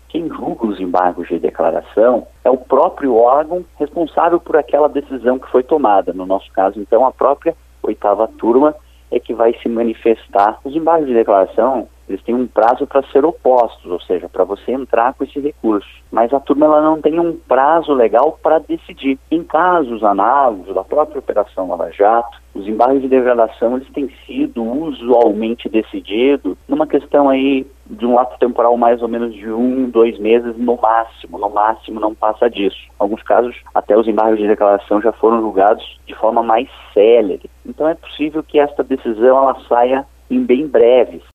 Quem julga os embargos de declaração é o próprio órgão responsável por aquela decisão que foi tomada. No nosso caso, então, a própria 8ª turma é que vai se manifestar. Os embargos de declaração, eles têm um prazo para ser opostos, ou seja, para você entrar com esse recurso. Mas a turma ela não tem um prazo legal para decidir. Em casos análogos da própria Operação Lava Jato, os embargos de declaração eles têm sido usualmente decididos numa questão aí de um ato temporal mais ou menos de 1, 2 meses no máximo não passa disso. Em alguns casos, até os embargos de declaração já foram julgados de forma mais célere. Então é possível que esta decisão ela saia em bem breve.